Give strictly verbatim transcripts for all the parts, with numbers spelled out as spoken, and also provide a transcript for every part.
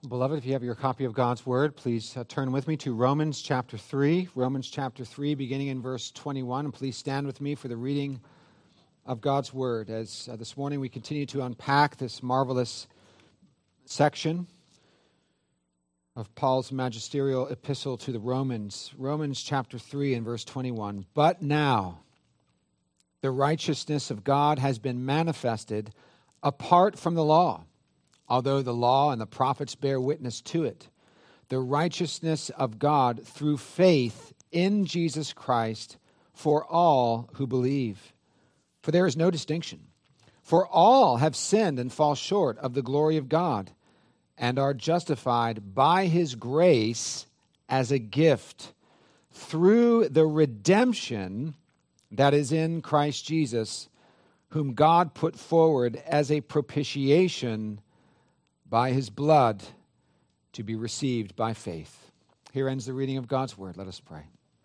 Beloved, if you have your copy of God's Word, please uh, turn with me to Romans chapter three. Romans chapter three, beginning in verse twenty-one. And please stand with me for the reading of God's Word. As uh, this morning we continue to unpack this marvelous section of Paul's magisterial epistle to the Romans. Romans chapter three and verse twenty-one. But now the righteousness of God has been manifested apart from the law, although the law and the prophets bear witness to it. The righteousness of God through faith in Jesus Christ for all who believe. For there is no distinction. For all have sinned and fall short of the glory of God, and are justified by His grace as a gift through the redemption that is in Christ Jesus, whom God put forward as a propitiation by His blood to be received by faith. Here ends the reading of God's Word. Let us pray.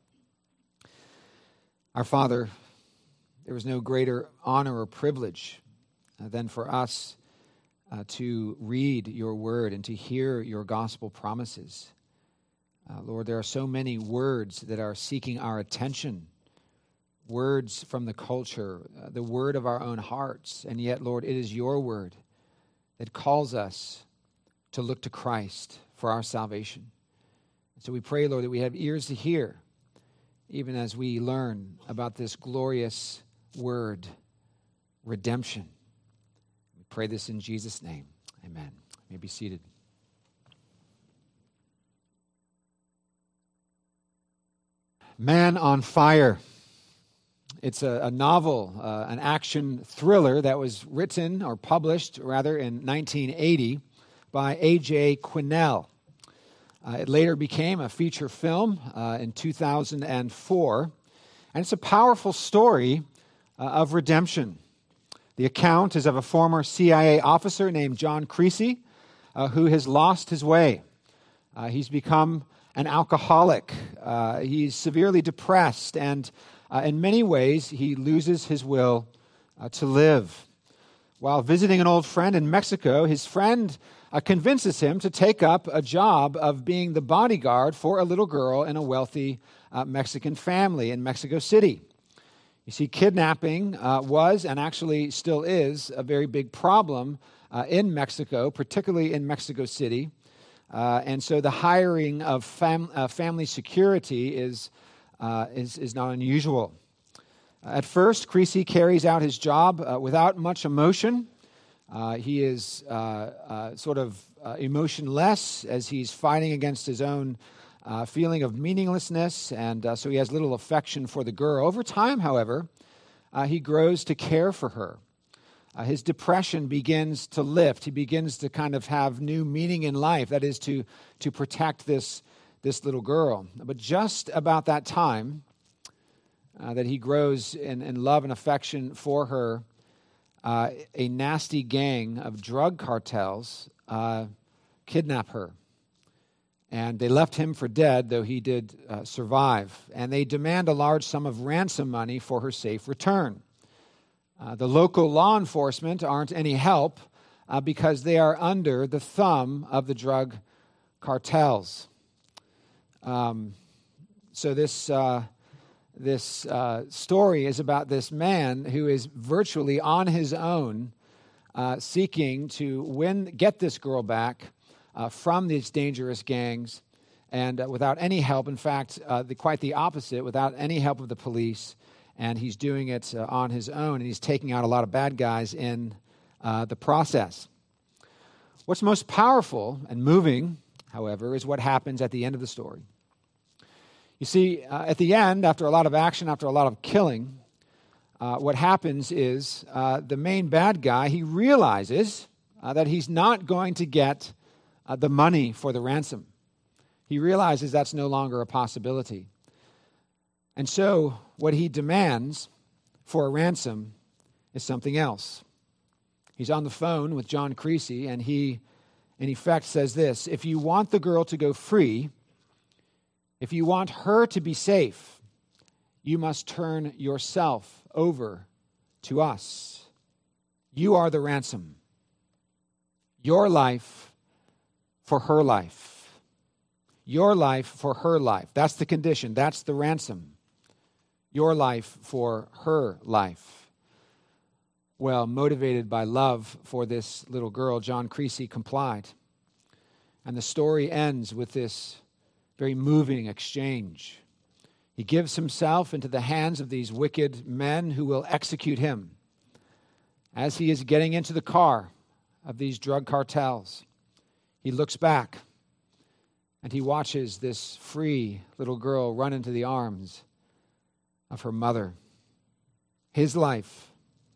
Our Father, there is no greater honor or privilege uh, than for us uh, to read your Word and to hear your gospel promises. Uh, Lord, there are so many words that are seeking our attention, words from the culture, uh, the word of our own hearts, and yet, Lord, it is your word that calls us to look to Christ for our salvation. So we pray, Lord, that we have ears to hear, even as we learn about this glorious word, redemption. We pray this in Jesus' name. Amen. You may be seated. Man on Fire. It's a, a novel, uh, an action thriller that was written or published, rather, in nineteen eighty by A J Quinnell. Uh, it later became a feature film uh, in two thousand four, and it's a powerful story uh, of redemption. The account is of a former C I A officer named John Creasy uh, who has lost his way. Uh, he's become an alcoholic. Uh, he's severely depressed, and Uh, in many ways, he loses his will uh, to live. While visiting an old friend in Mexico, his friend uh, convinces him to take up a job of being the bodyguard for a little girl in a wealthy uh, Mexican family in Mexico City. You see, kidnapping uh, was, and actually still is, a very big problem uh, in Mexico, particularly in Mexico City. Uh, and so the hiring of fam- uh, family security is Uh, is, is not unusual. At first, Creasy carries out his job uh, without much emotion. Uh, he is uh, uh, sort of uh, emotionless as he's fighting against his own uh, feeling of meaninglessness, and uh, so he has little affection for the girl. Over time, however, uh, he grows to care for her. Uh, his depression begins to lift. He begins to kind of have new meaning in life, that is to, to protect this this little girl. But just about that time uh, that he grows in, in love and affection for her, uh, a nasty gang of drug cartels uh, kidnap her. And they left him for dead, though he did uh, survive. And they demand a large sum of ransom money for her safe return. Uh, the local law enforcement aren't any help uh, because they are under the thumb of the drug cartels. Um, so this uh, this uh, story is about this man who is virtually on his own, uh, seeking to win, get this girl back uh, from these dangerous gangs, and uh, without any help. In fact, uh, the, quite the opposite, without any help of the police. And he's doing it uh, on his own, and he's taking out a lot of bad guys in uh, the process. What's most powerful and moving, however, is what happens at the end of the story. You see, uh, at the end, after a lot of action, after a lot of killing, uh, what happens is uh, the main bad guy, he realizes uh, that he's not going to get uh, the money for the ransom. He realizes that's no longer a possibility. And so what he demands for a ransom is something else. He's on the phone with John Creasy, and he, in effect, says this: if you want the girl to go free, if you want her to be safe, you must turn yourself over to us. You are the ransom. Your life for her life. Your life for her life. That's the condition. That's the ransom. Your life for her life. Well, motivated by love for this little girl, John Creasy complied. And the story ends with this very moving exchange. He gives himself into the hands of these wicked men who will execute him. As he is getting into the car of these drug cartels, he looks back and he watches this free little girl run into the arms of her mother. His life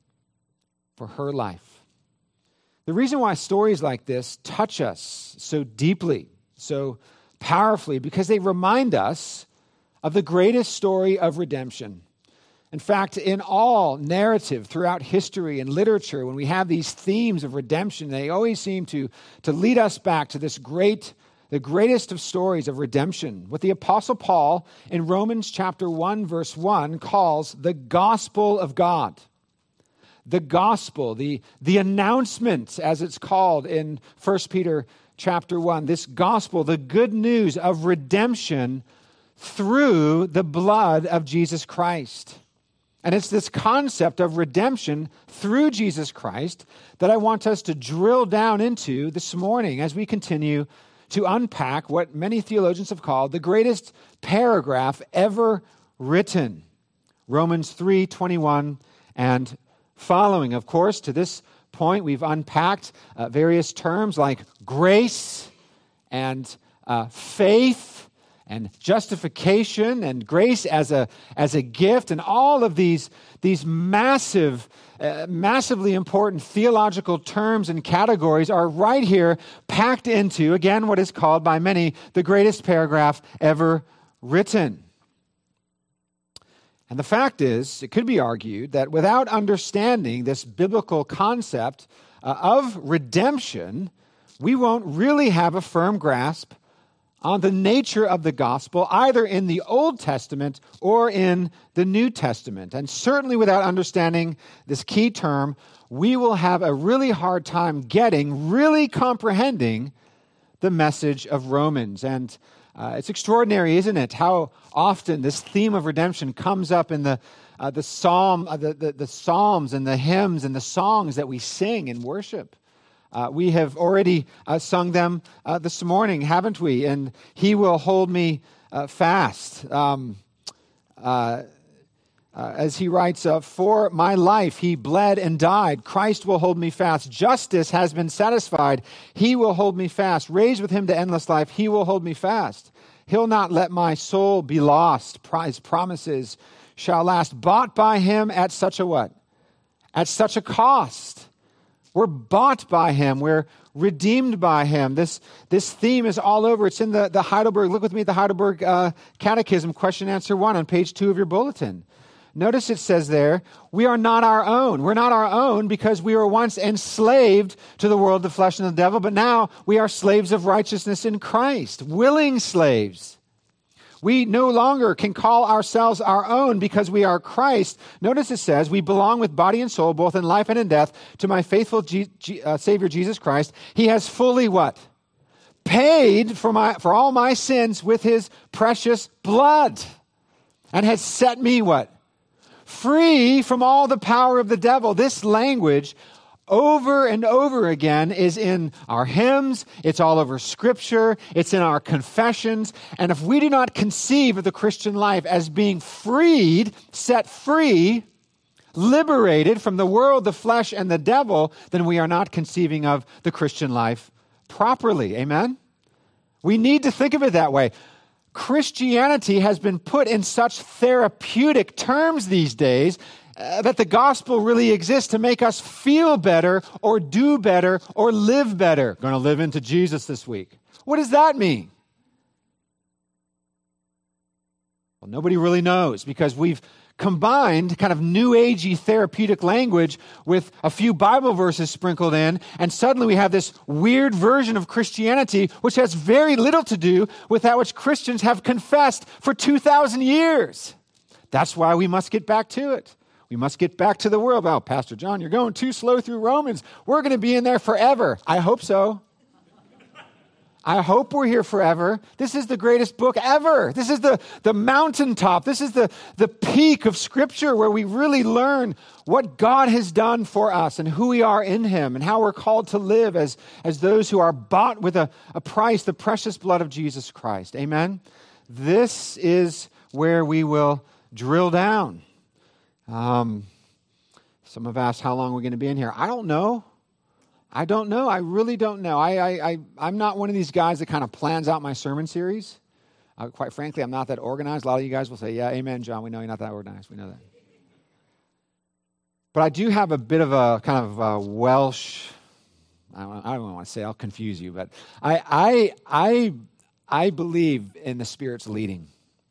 for her life. The reason why stories like this touch us so deeply, so powerfully, because they remind us of the greatest story of redemption. In fact, in all narrative throughout history and literature, when we have these themes of redemption, they always seem to, to lead us back to this great, the greatest of stories of redemption, what the Apostle Paul in Romans chapter one, verse one calls the gospel of God. The gospel, the, the announcement, as it's called in First Peter chapter one, this gospel, the good news of redemption through the blood of Jesus Christ. And it's this concept of redemption through Jesus Christ that I want us to drill down into this morning as we continue to unpack what many theologians have called the greatest paragraph ever written. Romans three twenty-one and following. Of course, to this point, we've unpacked uh, various terms like grace and uh, faith and justification and grace as a as a gift, and all of these these massive, uh, massively important theological terms and categories are right here packed into, again, what is called by many the greatest paragraph ever written. And the fact is, it could be argued that without understanding this biblical concept uh, of redemption, we won't really have a firm grasp on the nature of the gospel, either in the Old Testament or in the New Testament. And certainly without understanding this key term, we will have a really hard time getting, really comprehending the message of Romans. And uh, it's extraordinary, isn't it, how often this theme of redemption comes up in the uh, the psalm, uh, the, the, the psalms and the hymns and the songs that we sing in worship. Uh, we have already uh, sung them uh, this morning, haven't we? And he will hold me uh, fast. Um, uh, uh, as he writes, uh, for my life he bled and died. Christ will hold me fast. Justice has been satisfied. He will hold me fast. Raised with him to endless life, he will hold me fast. He'll not let my soul be lost. His promises shall last. Bought by him at such a what? At such a cost. We're bought by him. We're redeemed by him. This, this theme is all over. It's in the, the Heidelberg, look with me at the Heidelberg uh, Catechism, question answer one on page two of your bulletin. Notice it says there, we are not our own. We're not our own because we were once enslaved to the world, the flesh, and the devil, but now we are slaves of righteousness in Christ, willing slaves. We no longer can call ourselves our own because we are Christ. Notice it says, we belong with body and soul, both in life and in death, to my faithful G- G- uh, Savior Jesus Christ. He has fully what? Paid for my for all my sins with his precious blood, and has set me what? Free from all the power of the devil. This language over and over again is in our hymns, it's all over Scripture, it's in our confessions. And if we do not conceive of the Christian life as being freed, set free, liberated from the world, the flesh, and the devil, then we are not conceiving of the Christian life properly. Amen? We need to think of it that way. Christianity has been put in such therapeutic terms these days Uh, that the gospel really exists to make us feel better or do better or live better. Going to live into Jesus this week. What does that mean? Well, nobody really knows because we've combined kind of new agey therapeutic language with a few Bible verses sprinkled in, and suddenly we have this weird version of Christianity which has very little to do with that which Christians have confessed for two thousand years. That's why we must get back to it. We must get back to the world. Oh, Pastor John, you're going too slow through Romans. We're going to be in there forever. I hope so. I hope we're here forever. This is the greatest book ever. This is the, the mountaintop. This is the, the peak of Scripture where we really learn what God has done for us and who we are in him and how we're called to live as, as those who are bought with a, a price, the precious blood of Jesus Christ. Amen? This is where we will drill down. Um, some have asked how long we're going to be in here. I don't know. I don't know. I really don't know. I, I, I, I'm not one of these guys that kind of plans out my sermon series. Uh, quite frankly, I'm not that organized. A lot of you guys will say, yeah, amen, John. We know you're not that organized. We know that. But I do have a bit of a kind of a Welsh, I don't, I don't want to say, I'll confuse you, but I, I, I, I believe in the Spirit's leading.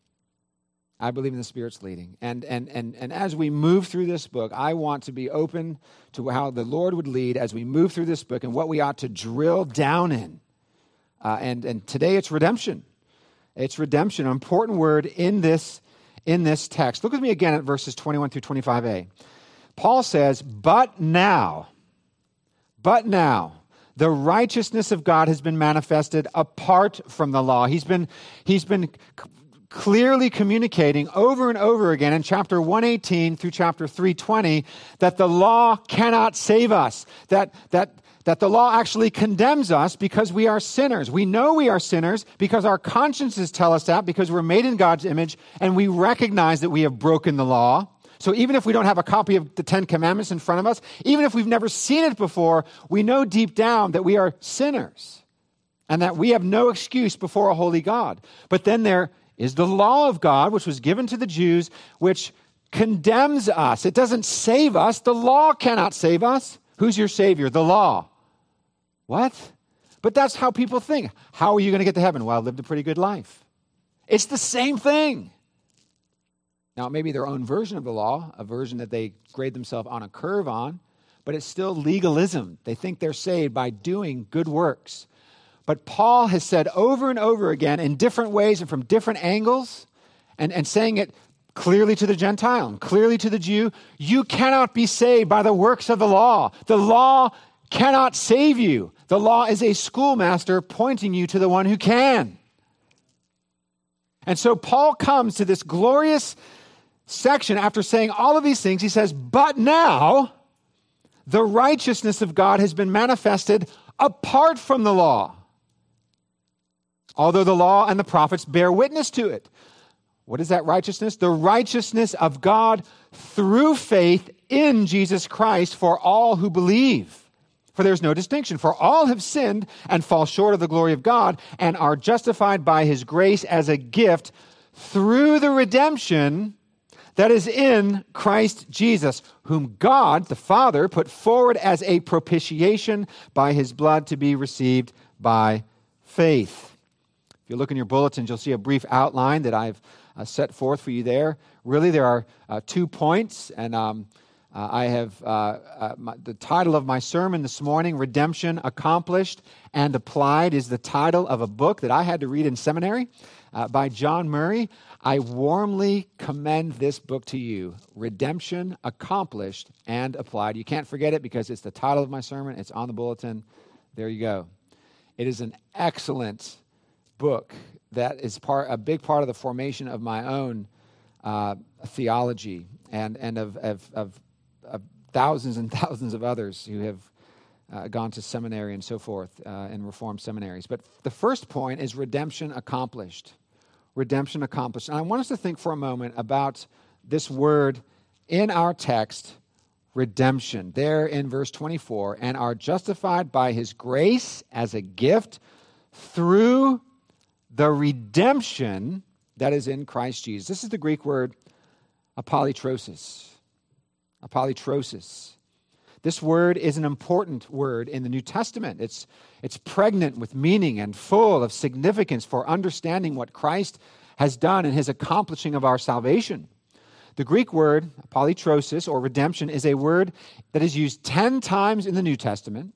I believe in the Spirit's leading. And, and, and, and as we move through this book, I want to be open to how the Lord would lead as we move through this book and what we ought to drill down in. Uh, and, and today it's redemption. It's redemption, an important word in this, in this text. Look with me again at verses twenty-one through twenty-five a. Paul says, but now, but now, the righteousness of God has been manifested apart from the law. He's been, he's been clearly communicating over and over again in chapter one eighteen through chapter three twenty that the law cannot save us, that, that, that the law actually condemns us because we are sinners. We know we are sinners because our consciences tell us that, because we're made in God's image and we recognize that we have broken the law. So even if we don't have a copy of the Ten Commandments in front of us, even if we've never seen it before, we know deep down that we are sinners and that we have no excuse before a holy God. But then there is the law of God, which was given to the Jews, which condemns us. It doesn't save us. The law cannot save us. Who's your Savior? The law. What? But that's how people think. How are you going to get to heaven? Well, I lived a pretty good life. It's the same thing. Now, it may be their own version of the law, a version that they grade themselves on a curve on, but it's still legalism. They think they're saved by doing good works. But Paul has said over and over again in different ways and from different angles, and, and saying it clearly to the Gentile and clearly to the Jew, you cannot be saved by the works of the law. The law cannot save you. The law is a schoolmaster pointing you to the one who can. And so Paul comes to this glorious section after saying all of these things. He says, but now the righteousness of God has been manifested apart from the law, although the law and the prophets bear witness to it. What is that righteousness? The righteousness of God through faith in Jesus Christ for all who believe. For there's no distinction. For all have sinned and fall short of the glory of God and are justified by his grace as a gift through the redemption that is in Christ Jesus, whom God, the Father, put forward as a propitiation by his blood to be received by faith. If you look in your bulletins, you'll see a brief outline that I've uh, set forth for you there. Really, there are uh, two points, and um, uh, I have uh, uh, my, the title of my sermon this morning, Redemption Accomplished and Applied, is the title of a book that I had to read in seminary uh, by John Murray. I warmly commend this book to you, Redemption Accomplished and Applied. You can't forget it because it's the title of my sermon. It's on the bulletin. There you go. It is an excellent book that is part a big part of the formation of my own uh, theology and and of, of, of, of thousands and thousands of others who have uh, gone to seminary and so forth uh, in Reformed seminaries. But the first point is redemption accomplished. Redemption accomplished. And I want us to think for a moment about this word in our text, redemption. There in verse twenty-four, and are justified by his grace as a gift through the redemption that is in Christ Jesus. This is the Greek word apolytrosis. Apolytrosis. This word is an important word in the New Testament. It's, it's pregnant with meaning and full of significance for understanding what Christ has done in his accomplishing of our salvation. The Greek word apolytrosis, or redemption, is a word that is used ten times in the New Testament.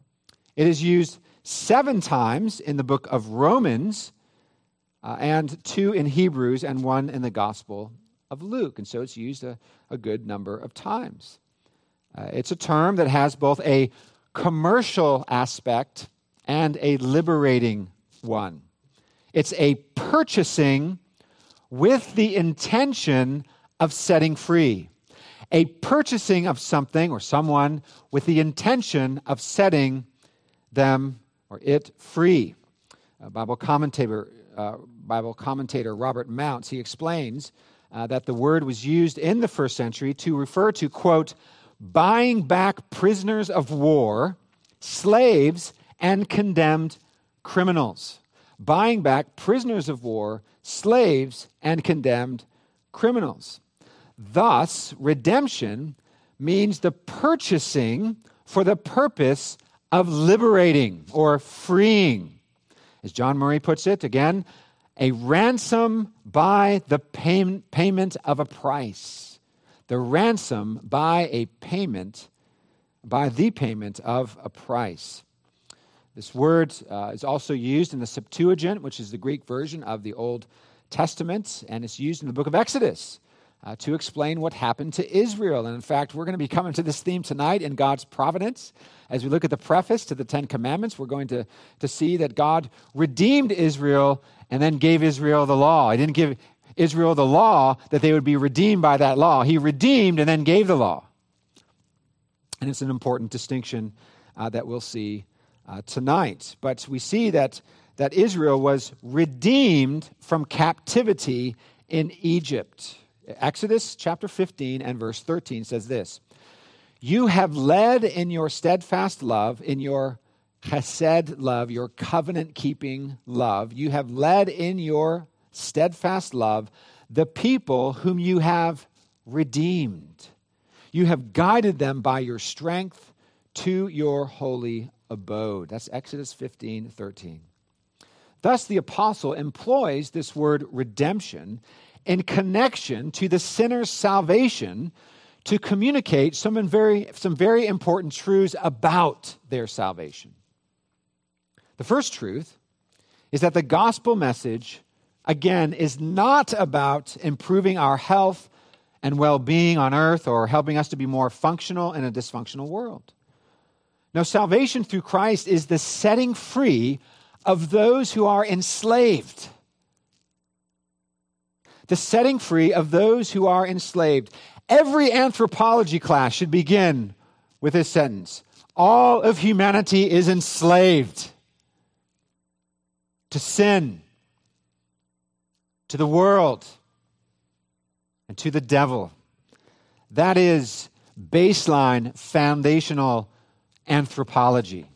It is used seven times in the book of Romans, Uh, and two in Hebrews, and one in the Gospel of Luke. And so it's used a, a good number of times. Uh, it's a term that has both a commercial aspect and a liberating one. It's a purchasing with the intention of setting free. A purchasing of something or someone with the intention of setting them or it free. A Bible commentator, uh, Bible commentator Robert Mounts, he explains uh, that the word was used in the first century to refer to, quote, buying back prisoners of war, slaves, and condemned criminals. Buying back prisoners of war, slaves, and condemned criminals. Thus, redemption means the purchasing for the purpose of liberating or freeing. As John Murray puts it, again, a ransom by the pay- payment of a price. The ransom by a payment, by the payment of a price. This word uh, is also used in the Septuagint, which is the Greek version of the Old Testament, and it's used in the book of Exodus uh, to explain what happened to Israel. And in fact, we're going to be coming to this theme tonight in God's providence. As we look at the preface to the Ten Commandments, we're going to, to see that God redeemed Israel and then gave Israel the law. He didn't give Israel the law that they would be redeemed by that law. He redeemed and then gave the law. And it's an important distinction uh, that we'll see uh, tonight. But we see that, that Israel was redeemed from captivity in Egypt. Exodus chapter fifteen and verse thirteen says this, "You have led in your steadfast love, in your chesed love, your covenant-keeping love, you have led in your steadfast love the people whom you have redeemed. You have guided them by your strength to your holy abode." That's Exodus fifteen thirteen. Thus, the apostle employs this word redemption in connection to the sinner's salvation to communicate some very, some very important truths about their salvation. The first truth is that the gospel message, again, is not about improving our health and well-being on earth or helping us to be more functional in a dysfunctional world. No, salvation through Christ is the setting free of those who are enslaved. The setting free of those who are enslaved. Every anthropology class should begin with this sentence: all of humanity is enslaved to sin, to the world, and to the devil. That is baseline, foundational anthropology.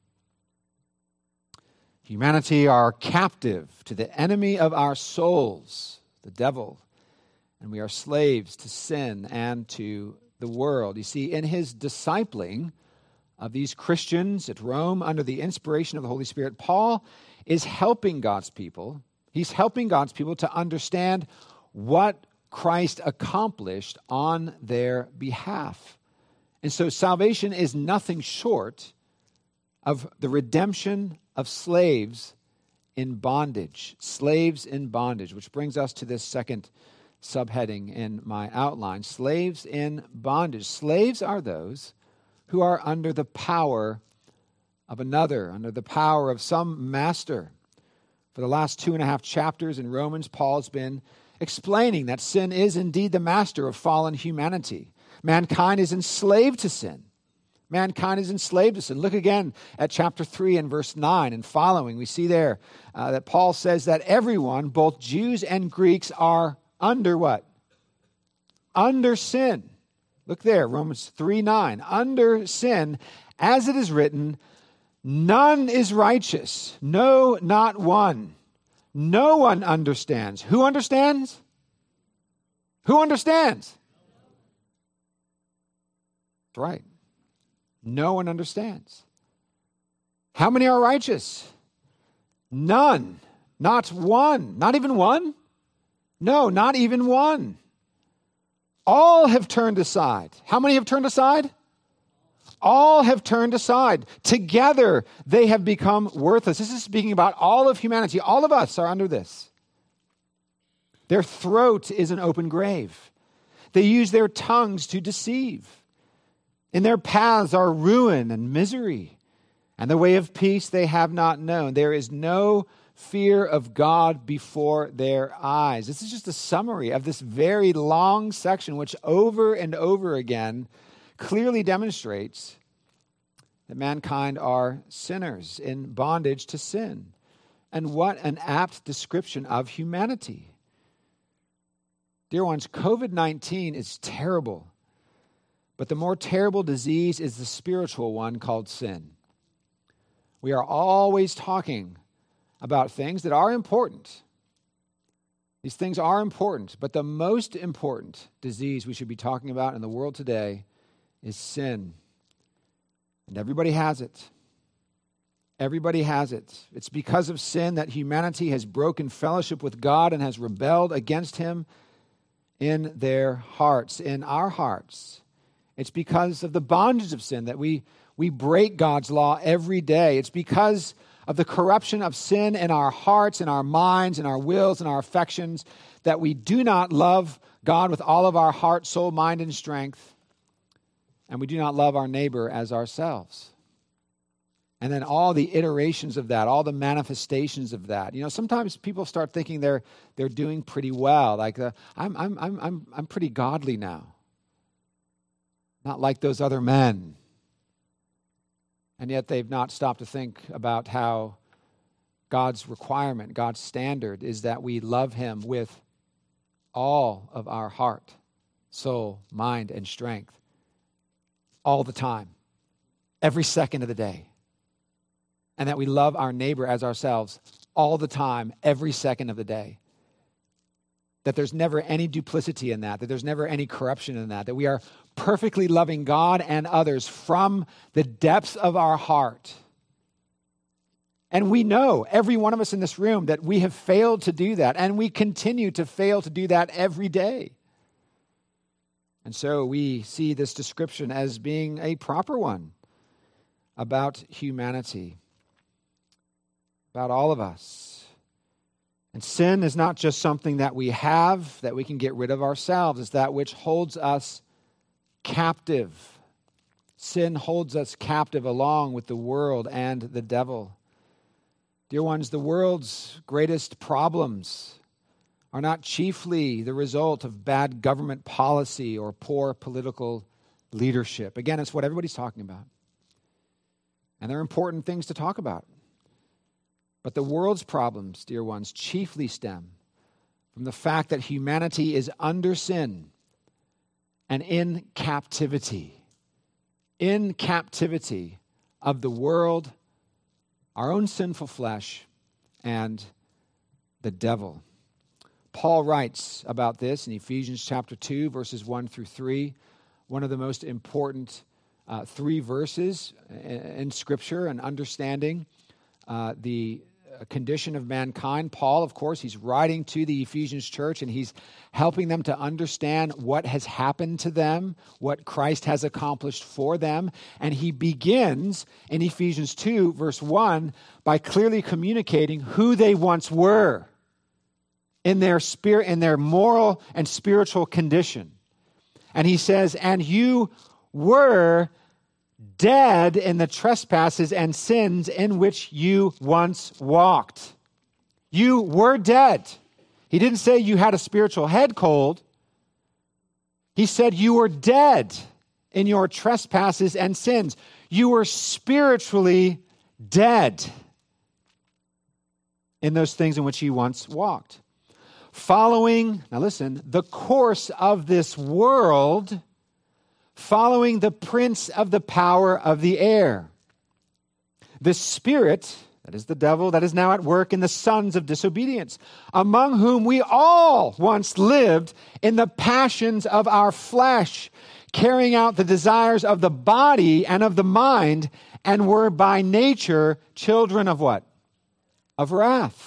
Humanity are captive to the enemy of our souls, the devil, and we are slaves to sin and to the world. You see, in his discipling of these Christians at Rome under the inspiration of the Holy Spirit, Paul is helping God's people. He's helping God's people to understand what Christ accomplished on their behalf. And so salvation is nothing short of the redemption of slaves in bondage. Slaves in bondage, which brings us to this second subheading in my outline. Slaves in bondage. Slaves are those who are under the power of another, under the power of some master. For the last two and a half chapters in Romans, Paul's been explaining that sin is indeed the master of fallen humanity. Mankind is enslaved to sin. Mankind is enslaved to sin. Look again at chapter three and verse nine and following. We see there uh, that Paul says that everyone, both Jews and Greeks, are under what? Under sin. Look there, Romans three nine. Under sin, as it is written, none is righteous. No, not one. No one understands. Who understands? Who understands? That's right. No one understands. How many are righteous? None. Not one. Not even one? No, not even one. All have turned aside. How many have turned aside? All have turned aside. Together they have become worthless. This is speaking about all of humanity. All of us are under this. Their throat is an open grave. They use their tongues to deceive. In their paths are ruin and misery. And the way of peace they have not known. There is no fear of God before their eyes. This is just a summary of this very long section, which over and over again clearly demonstrates that mankind are sinners in bondage to sin. And what an apt description of humanity. Dear ones, covid nineteen is terrible, but the more terrible disease is the spiritual one called sin. We are always talking about things that are important. These things are important, but the most important disease we should be talking about in the world today is sin. And everybody has it. Everybody has it. It's because of sin that humanity has broken fellowship with God and has rebelled against him in their hearts, in our hearts. It's because of the bondage of sin that we, we break God's law every day. It's because of the corruption of sin in our hearts, in our minds, in our wills, in our affections, that we do not love God with all of our heart, soul, mind, and strength. And we do not love our neighbor as ourselves. And then all the iterations of that, all the manifestations of that. You know, sometimes people start thinking they're they're doing pretty well. Like uh, I'm I'm I'm I'm I'm pretty godly now. Not like those other men. And yet they've not stopped to think about how God's requirement, God's standard is that we love him with all of our heart, soul, mind, and strength. All the time, every second of the day. And that we love our neighbor as ourselves all the time, every second of the day. That there's never any duplicity in that, that there's never any corruption in that, that we are perfectly loving God and others from the depths of our heart. And we know, every one of us in this room, that we have failed to do that, and we continue to fail to do that every day. And so we see this description as being a proper one about humanity, about all of us. And sin is not just something that we have, that we can get rid of ourselves. It's that which holds us captive. Sin holds us captive along with the world and the devil. Dear ones, the world's greatest problems are not chiefly the result of bad government policy or poor political leadership. Again, it's what everybody's talking about. And they're important things to talk about. But the world's problems, dear ones, chiefly stem from the fact that humanity is under sin and in captivity. In captivity of the world, our own sinful flesh, and the devil. Paul writes about this in Ephesians chapter two, verses one through three, one of the most important uh, three verses in Scripture and understanding uh, the condition of mankind. Paul, of course, he's writing to the Ephesians church, and he's helping them to understand what has happened to them, what Christ has accomplished for them. And he begins in Ephesians two, verse one, by clearly communicating who they once were in their spirit, in their moral and spiritual condition. And he says, and you were dead in the trespasses and sins in which you once walked. You were dead. He didn't say you had a spiritual head cold. He said you were dead in your trespasses and sins. You were spiritually dead in those things in which you once walked. Following, now listen, the course of this world, following the prince of the power of the air, the spirit, that is the devil, that is now at work in the sons of disobedience, among whom we all once lived in the passions of our flesh, carrying out the desires of the body and of the mind, and were by nature children of what? Of wrath.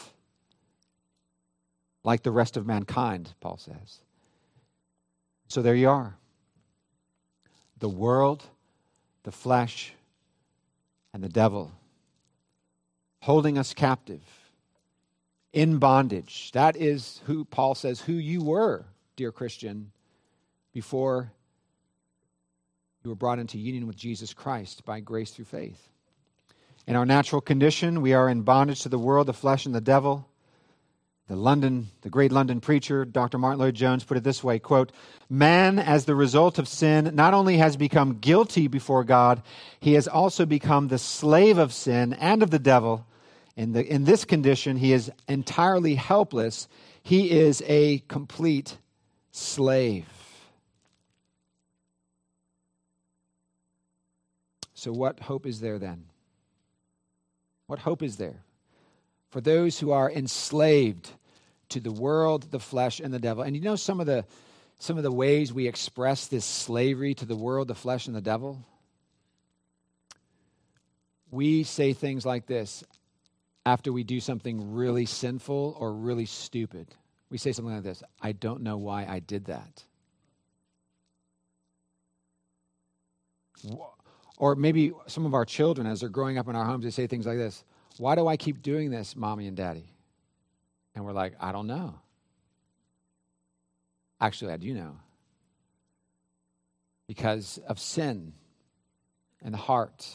Like the rest of mankind, Paul says. So there you are. The world, the flesh, and the devil holding us captive, in bondage. That is who Paul says who you were, dear Christian, before you were brought into union with Jesus Christ by grace through faith. In our natural condition, we are in bondage to the world, the flesh, and the devil. The London, the great London preacher, Doctor Martin Lloyd-Jones, put it this way, quote, "Man, as the result of sin, not only has become guilty before God, he has also become the slave of sin and of the devil. In, the, in this condition, he is entirely helpless. He is a complete slave." So what hope is there then? What hope is there for those who are enslaved to the world, the flesh, and the devil? And you know some of the some of the ways we express this slavery to the world, the flesh, and the devil? We say things like this after we do something really sinful or really stupid. We say something like this: "I don't know why I did that." Or maybe some of our children, as they're growing up in our homes, they say things like this: "Why do I keep doing this, Mommy and Daddy?" And we're like, "I don't know." Actually, I do know. Because of sin and the heart.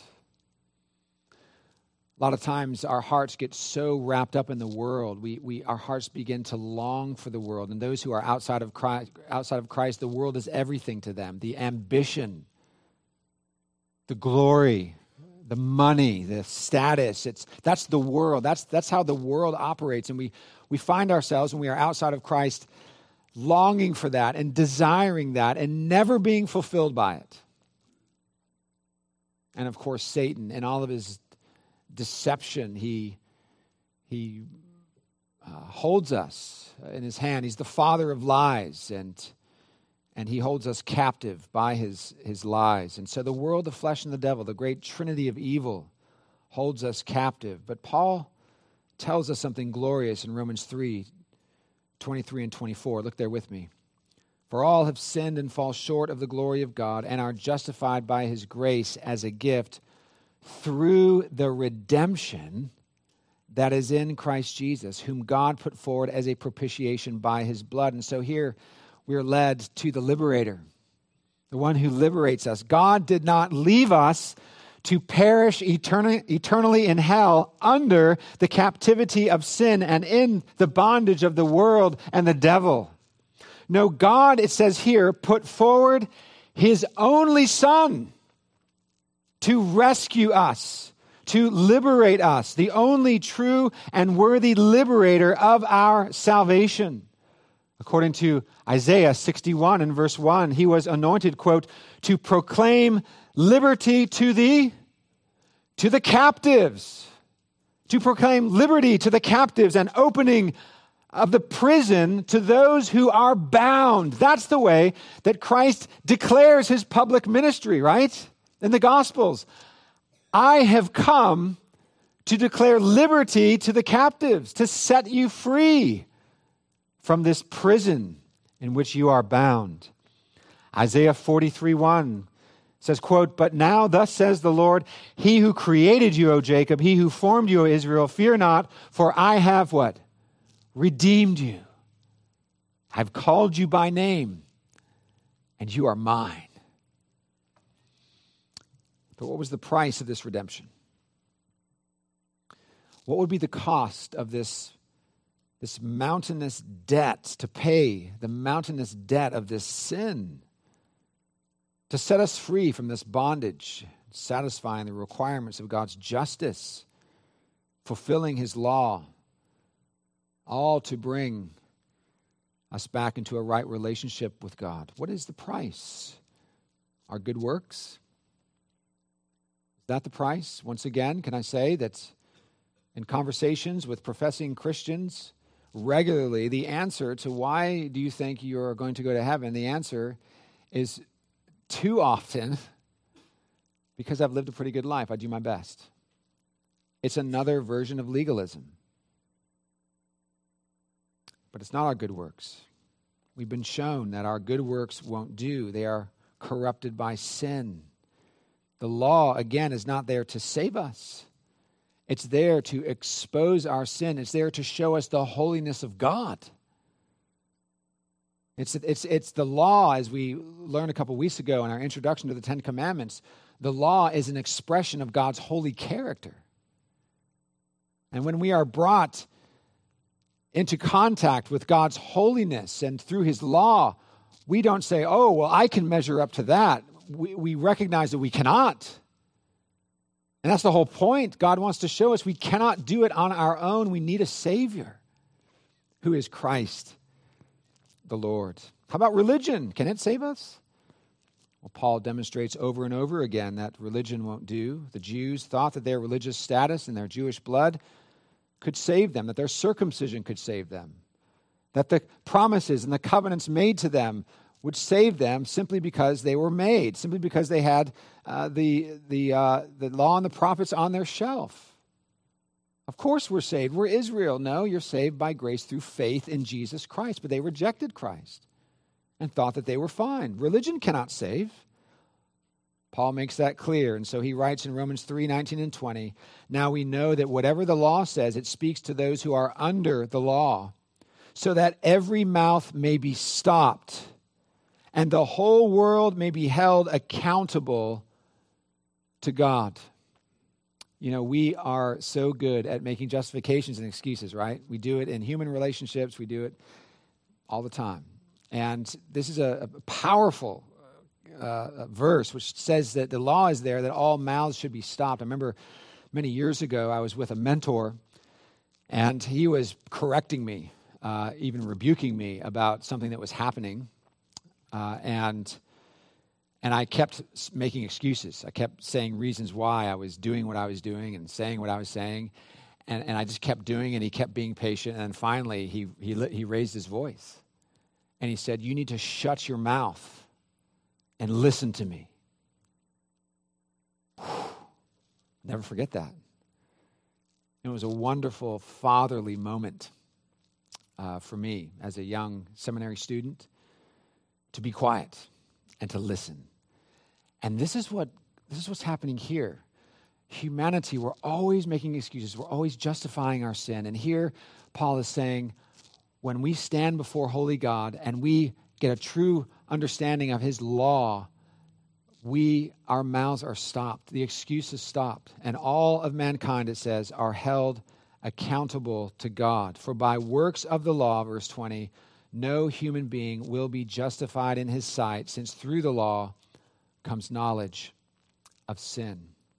A lot of times our hearts get so wrapped up in the world, we, we our hearts begin to long for the world. And those who are outside of Christ, outside of Christ, the world is everything to them. The ambition, the glory, the money, the status, it's that's the world. That's that's how the world operates. And we, we find ourselves when we are outside of Christ longing for that and desiring that and never being fulfilled by it. And of course, Satan, in all of his deception, he, he uh, holds us in his hand. He's the father of lies, and And he holds us captive by his, his lies. And so the world, the flesh, and the devil, the great trinity of evil, holds us captive. But Paul tells us something glorious in Romans three, twenty-three and twenty-four. Look there with me. "For all have sinned and fall short of the glory of God, and are justified by his grace as a gift through the redemption that is in Christ Jesus, whom God put forward as a propitiation by his blood." And so here, we are led to the liberator, the one who liberates us. God did not leave us to perish eternally, eternally in hell under the captivity of sin and in the bondage of the world and the devil. No, God, it says here, put forward his only Son to rescue us, to liberate us, the only true and worthy liberator of our salvation. According to Isaiah sixty-one and verse one, he was anointed, quote, "to proclaim liberty to the, to the captives, to proclaim liberty to the captives and opening of the prison to those who are bound." That's the way that Christ declares his public ministry, right? In the Gospels. "I have come to declare liberty to the captives, to set you free from this prison in which you are bound." Isaiah forty-three one says, quote, "But now thus says the Lord, he who created you, O Jacob, he who formed you, O Israel, fear not, for I have" what? "Redeemed you. I've called you by name, and you are mine." But what was the price of this redemption? What would be the cost of this This mountainous debt, to pay the mountainous debt of this sin, to set us free from this bondage, satisfying the requirements of God's justice, fulfilling his law, all to bring us back into a right relationship with God? What is the price? Our good works? Is that the price? Once again, can I say that in conversations with professing Christians, regularly, the answer to why do you think you're going to go to heaven, the answer is too often, because I've lived a pretty good life. I do my best. It's another version of legalism. But it's not our good works. We've been shown that our good works won't do. They are corrupted by sin. The law, again, is not there to save us. It's there to expose our sin. It's there to show us the holiness of God. It's, it's, it's the law, as we learned a couple weeks ago in our introduction to the Ten Commandments. The law is an expression of God's holy character. And when we are brought into contact with God's holiness and through his law, we don't say, oh, well, I can measure up to that. We, we recognize that we cannot. And that's the whole point. God wants to show us we cannot do it on our own. We need a Savior who is Christ the Lord. How about religion? Can it save us? Well, Paul demonstrates over and over again that religion won't do. The Jews thought that their religious status and their Jewish blood could save them, that their circumcision could save them, that the promises and the covenants made to them would save them simply because they were made, simply because they had uh, the, the, uh, the law and the prophets on their shelf. Of course we're saved. We're Israel. No, you're saved by grace through faith in Jesus Christ. But they rejected Christ and thought that they were fine. Religion cannot save. Paul makes that clear. And so he writes in Romans three, nineteen and twenty, now we know that whatever the law says, it speaks to those who are under the law, so that every mouth may be stopped and the whole world may be held accountable to God. You know, we are so good at making justifications and excuses, right? We do it in human relationships. We do it all the time. And this is a, a powerful uh, verse which says that the law is there, that all mouths should be stopped. I remember many years ago, I was with a mentor, and he was correcting me, uh, even rebuking me about something that was happening. Uh, and and I kept making excuses. I kept saying reasons why I was doing what I was doing and saying what I was saying. And, and I just kept doing it, and he kept being patient. And finally, he, he, he raised his voice. And he said, you need to shut your mouth and listen to me. Whew. Never forget that. It was a wonderful fatherly moment uh, for me as a young seminary student to be quiet and to listen. And this is what this is what's happening here. Humanity, we're always making excuses. We're always justifying our sin. And here Paul is saying, when we stand before holy God and we get a true understanding of his law, we, our mouths are stopped. The excuse is stopped. And all of mankind, it says, are held accountable to God. For by works of the law, verse twenty, no human being will be justified in his sight, since through the law comes knowledge of sin.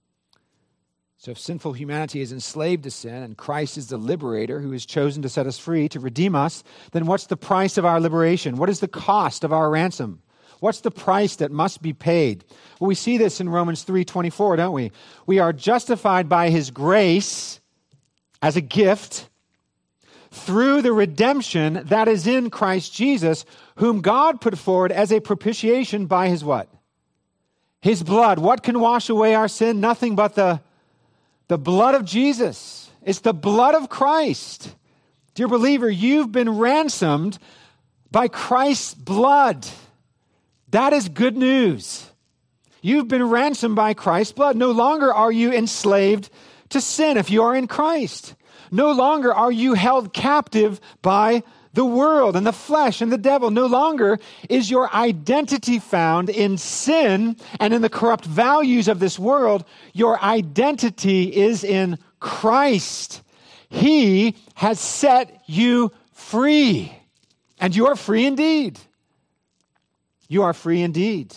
So if sinful humanity is enslaved to sin and Christ is the liberator who has chosen to set us free, to redeem us, then what's the price of our liberation? What is the cost of our ransom? What's the price that must be paid? Well, we see this in Romans three twenty-four, don't we? We are justified by his grace as a gift through the redemption that is in Christ Jesus, whom God put forward as a propitiation by his what? His blood. What can wash away our sin? Nothing but the, the blood of Jesus. It's the blood of Christ. Dear believer, you've been ransomed by Christ's blood. That is good news. You've been ransomed by Christ's blood. No longer are you enslaved to sin if you are in Christ. No longer are you held captive by the world and the flesh and the devil. No longer is your identity found in sin and in the corrupt values of this world. Your identity is in Christ. He has set you free, and you are free indeed. You are free indeed.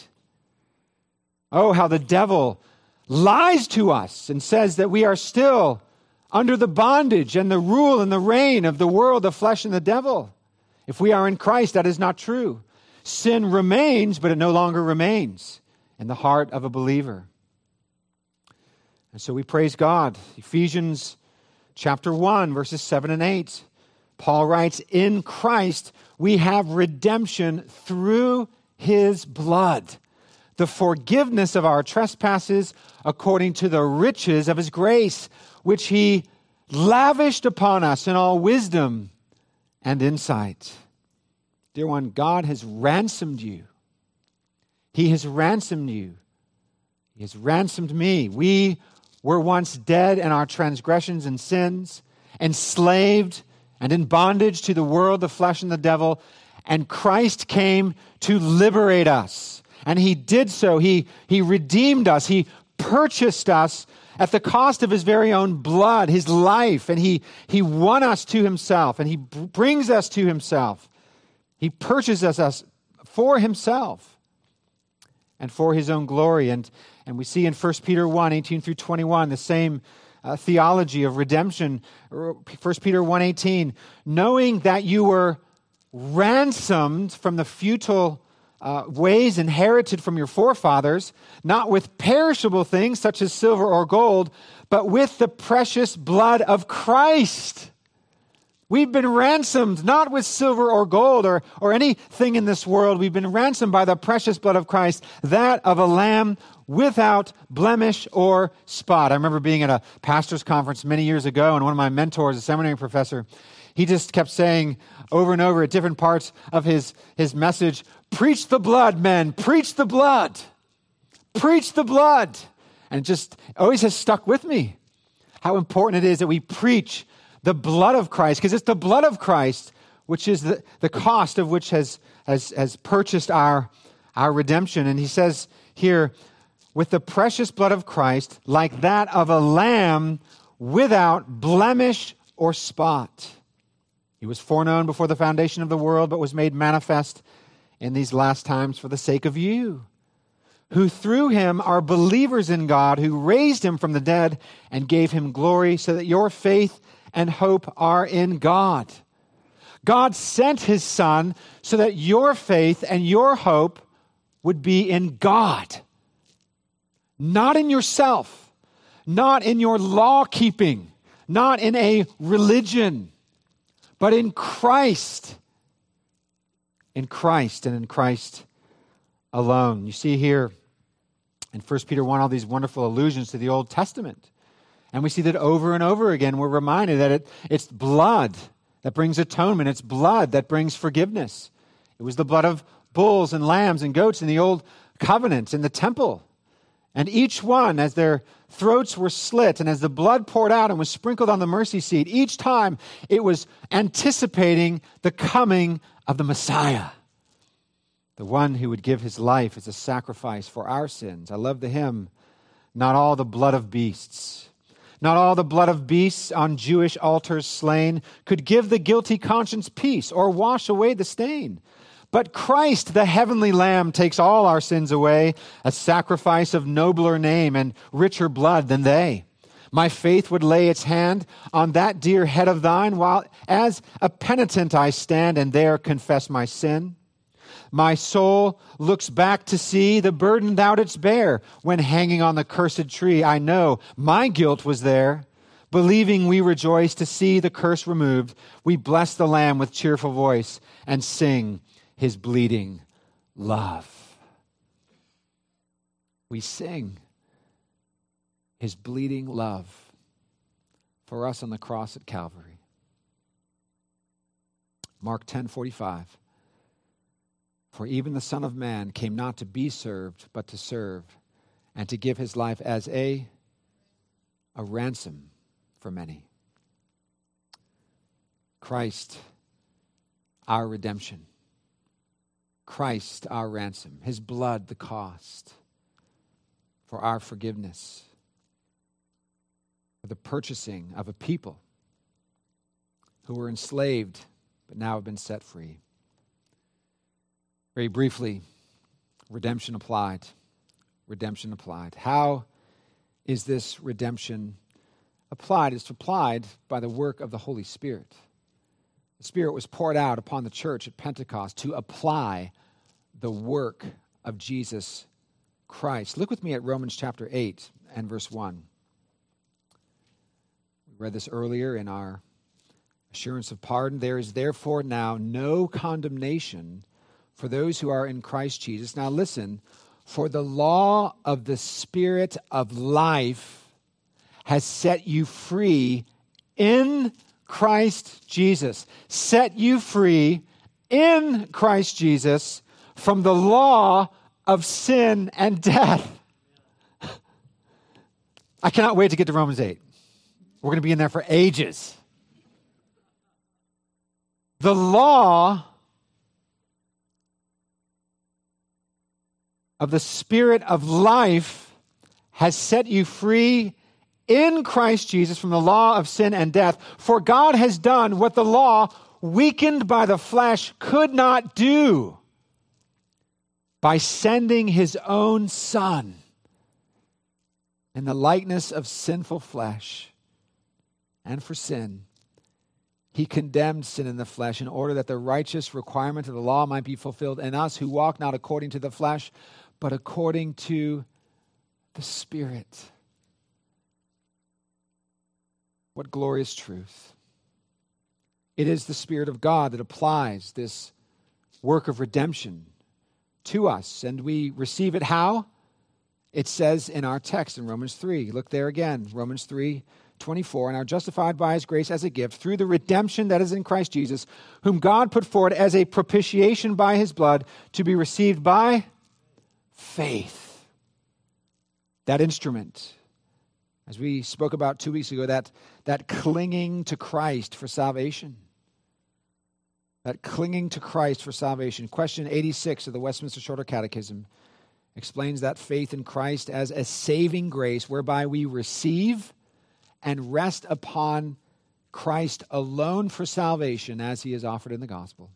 Oh, how the devil lies to us and says that we are still under the bondage and the rule and the reign of the world, the flesh, and the devil. If we are in Christ, that is not true. Sin remains, but it no longer remains in the heart of a believer. And so we praise God. Ephesians chapter one, verses seven and eight. Paul writes, in Christ we have redemption through his blood, the forgiveness of our trespasses according to the riches of his grace, which he lavished upon us in all wisdom and insight. Dear one, God has ransomed you. He has ransomed you. He has ransomed me. We were once dead in our transgressions and sins, enslaved and in bondage to the world, the flesh, and the devil. And Christ came to liberate us. And he did so. He, he redeemed us. He purchased us at the cost of his very own blood, his life, and he, he won us to himself, and he b- brings us to himself. He purchases us for himself and for his own glory. And, and we see in First Peter one, eighteen through twenty-one, the same uh, theology of redemption. First Peter one, eighteen, knowing that you were ransomed from the futile Uh, ways inherited from your forefathers, not with perishable things such as silver or gold, but with the precious blood of Christ. We've been ransomed not with silver or gold or, or anything in this world. We've been ransomed by the precious blood of Christ, that of a lamb without blemish or spot. I remember being at a pastor's conference many years ago, and one of my mentors, a seminary professor, he just kept saying over and over at different parts of his, his message, preach the blood, men, preach the blood, preach the blood. And it just always has stuck with me how important it is that we preach the blood of Christ, because it's the blood of Christ, which is the, the cost of which has, has, has purchased our, our redemption. And he says here, with the precious blood of Christ, like that of a lamb without blemish or spot. He was foreknown before the foundation of the world, but was made manifest in these last times for the sake of you, who through him are believers in God, who raised him from the dead and gave him glory, so that your faith and hope are in God. God sent his Son so that your faith and your hope would be in God, not in yourself, not in your law-keeping, not in a religion, but in Christ. In Christ and in Christ alone. You see here in First Peter one all these wonderful allusions to the Old Testament. And we see that over and over again we're reminded that it, it's blood that brings atonement. It's blood that brings forgiveness. It was the blood of bulls and lambs and goats in the Old Covenant in the temple. And each one, as their throats were slit and as the blood poured out and was sprinkled on the mercy seat, each time it was anticipating the coming of the Messiah, the one who would give his life as a sacrifice for our sins. I love the hymn, not all the blood of beasts, not all the blood of beasts on Jewish altars slain could give the guilty conscience peace or wash away the stain. But Christ, the heavenly Lamb, takes all our sins away, a sacrifice of nobler name and richer blood than they. My faith would lay its hand on that dear head of thine, while as a penitent I stand and there confess my sin. My soul looks back to see the burden thou didst bear when hanging on the cursed tree. I know my guilt was there. Believing we rejoice to see the curse removed, we bless the Lamb with cheerful voice and sing his bleeding love. We sing his bleeding love for us on the cross at Calvary. Mark ten forty-five. For even the Son of Man came not to be served, but to serve, and to give his life as a, a ransom for many. Christ, our redemption. Christ, our ransom. His blood, the cost for our forgiveness, for the purchasing of a people who were enslaved but now have been set free. Very briefly, redemption applied. Redemption applied. How is this redemption applied? It's applied by the work of the Holy Spirit. The Spirit was poured out upon the church at Pentecost to apply the work of Jesus Christ. Look with me at Romans chapter eight and verse one. We read this earlier in our assurance of pardon. There is therefore now no condemnation for those who are in Christ Jesus. Now listen, for the law of the Spirit of life has set you free in Christ Jesus. Set you free in Christ Jesus from the law of sin and death. I cannot wait to get to Romans eight. We're going to be in there for ages. The law of the Spirit of life has set you free in Christ Jesus from the law of sin and death. For God has done what the law, weakened by the flesh, could not do by sending his own Son in the likeness of sinful flesh. And for sin, he condemned sin in the flesh in order that the righteous requirement of the law might be fulfilled in us who walk not according to the flesh, but according to the Spirit. What glorious truth. It is the Spirit of God that applies this work of redemption to us, and we receive it how? It says in our text in Romans three. Look there again, Romans three twenty-four, and are justified by his grace as a gift through the redemption that is in Christ Jesus, whom God put forward as a propitiation by his blood to be received by faith. That instrument, as we spoke about two weeks ago, that, that clinging to Christ for salvation. That clinging to Christ for salvation. Question eighty-six of the Westminster Shorter Catechism explains that faith in Christ as a saving grace whereby we receive and rest upon Christ alone for salvation as he is offered in the gospel.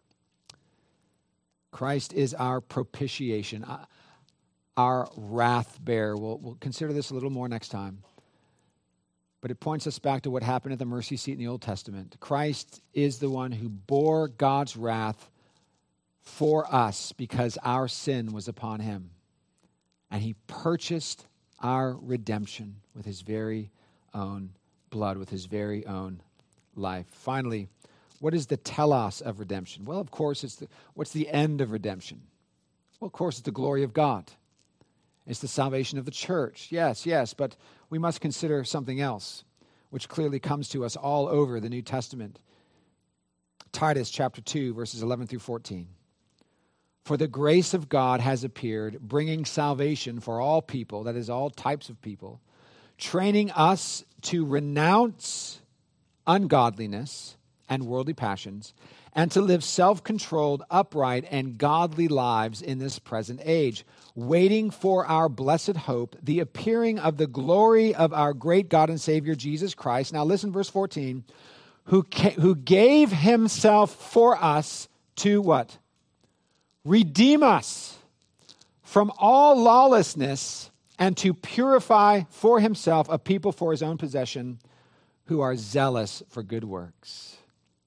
Christ is our propitiation, our wrath bearer. We'll, we'll consider this a little more next time. But it points us back to what happened at the mercy seat in the Old Testament. Christ is the one who bore God's wrath for us because our sin was upon him. And he purchased our redemption with his very own blood, with his very own life. Finally, what is the telos of redemption? Well, of course, it's the, what's the end of redemption? Well, of course, it's the glory of God. It's the salvation of the church. Yes, yes, but we must consider something else, which clearly comes to us all over the New Testament. Titus chapter two, verses eleven through fourteen. For the grace of God has appeared, bringing salvation for all people, that is, all types of people, training us to renounce ungodliness and worldly passions, and to live self-controlled, upright, and godly lives in this present age, waiting for our blessed hope, the appearing of the glory of our great God and Savior, Jesus Christ. Now listen, verse fourteen, who, ca- who gave himself for us to what? Redeem us from all lawlessness and to purify for himself a people for his own possession who are zealous for good works.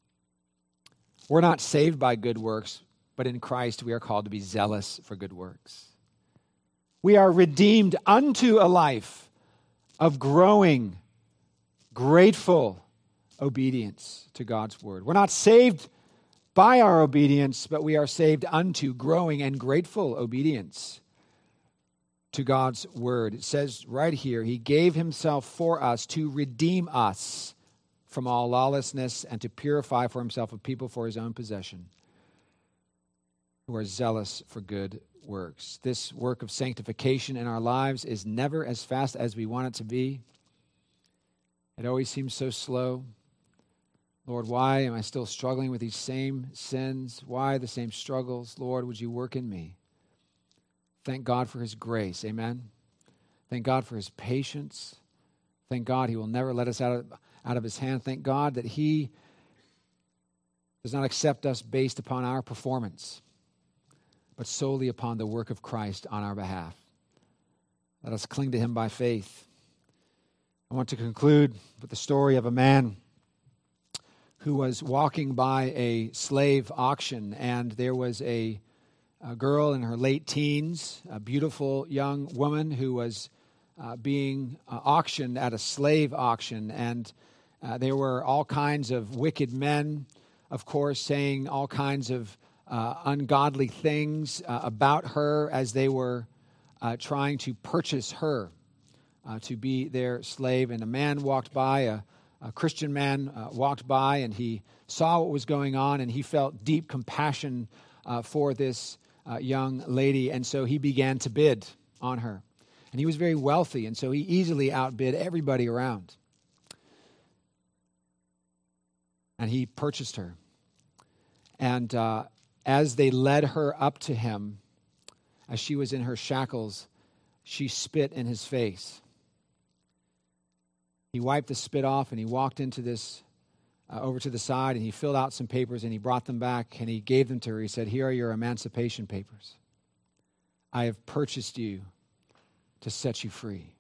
We're not saved by good works, but in Christ we are called to be zealous for good works. We are redeemed unto a life of growing, grateful obedience to God's word. We're not saved by our obedience, but we are saved unto growing and grateful obedience to God's word. It says right here, he gave himself for us to redeem us from all lawlessness and to purify for himself a people for his own possession who are zealous for good works. This work of sanctification in our lives is never as fast as we want it to be. It always seems so slow. Lord, why am I still struggling with these same sins? Why the same struggles? Lord, would you work in me? Thank God for his grace. Amen. Thank God for his patience. Thank God he will never let us out of, out of his hand. Thank God that he does not accept us based upon our performance, but solely upon the work of Christ on our behalf. Let us cling to him by faith. I want to conclude with the story of a man who was walking by a slave auction, and there was a, a girl in her late teens, a beautiful young woman who was uh, being uh, auctioned at a slave auction, and uh, there were all kinds of wicked men, of course, saying all kinds of uh, ungodly things uh, about her as they were uh, trying to purchase her uh, to be their slave. And a man walked by, a A Christian man uh, walked by, and he saw what was going on, and he felt deep compassion uh, for this uh, young lady, and so he began to bid on her. And he was very wealthy, and so he easily outbid everybody around. And he purchased her. And uh, as they led her up to him, as she was in her shackles, she spit in his face. He wiped the spit off and he walked into this, uh, over to the side, and he filled out some papers and he brought them back and he gave them to her. He said, "Here are your emancipation papers. I have purchased you to set you free."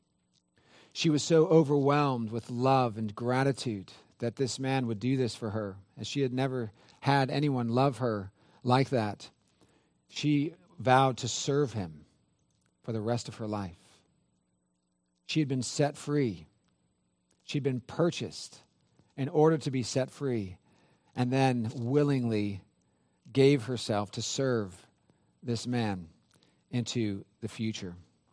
She was so overwhelmed with love and gratitude that this man would do this for her, as she had never had anyone love her like that. She vowed to serve him for the rest of her life. She had been set free. She'd been purchased in order to be set free, and then willingly gave herself to serve this man into the future.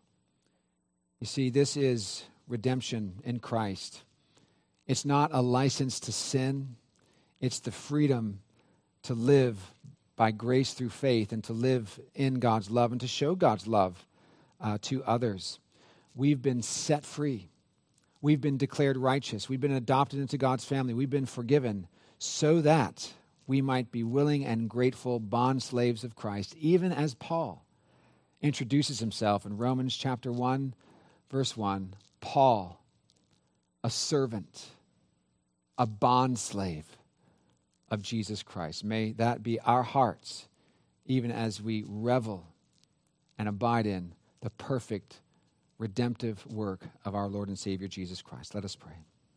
You see, this is redemption in Christ. It's not a license to sin. It's the freedom to live by grace through faith and to live in God's love and to show God's love uh, to others. We've been set free. We've been declared righteous. We've been adopted into God's family. We've been forgiven so that we might be willing and grateful bond slaves of Christ, even as Paul introduces himself in Romans chapter one, verse one. Paul, a servant, a bond slave of Jesus Christ. May that be our hearts, even as we revel and abide in the perfect redemptive work of our Lord and Savior Jesus Christ. Let us pray.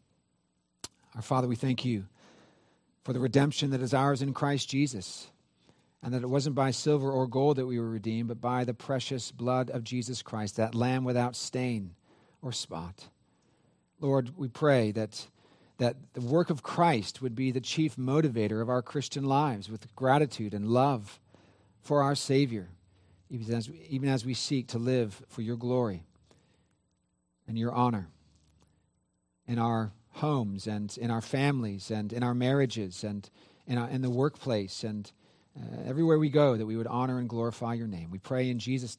Our Father, we thank you for the redemption that is ours in Christ Jesus, and that it wasn't by silver or gold that we were redeemed, but by the precious blood of Jesus Christ, that Lamb without stain or spot. Lord, we pray that that the work of Christ would be the chief motivator of our Christian lives, with gratitude and love for our Savior, even as we, even as we seek to live for your glory and your honor in our homes and in our families and in our marriages and in, our, in the workplace and uh, everywhere we go, that we would honor and glorify your name. We pray in Jesus' name.